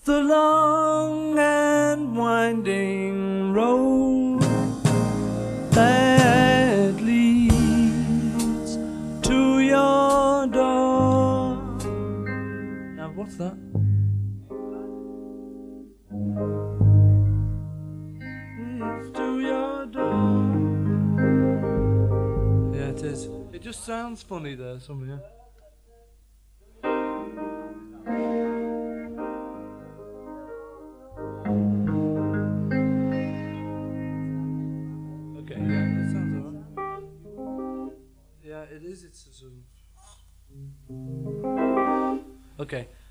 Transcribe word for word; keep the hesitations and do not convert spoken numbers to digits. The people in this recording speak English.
the long and winding road that leads to your door. Now, what's that? Leads to your door. Yeah, it is. It just sounds funny there, somewhere. Okay, yeah, that sounds alright. Yeah, it is. It's a sort of. Okay.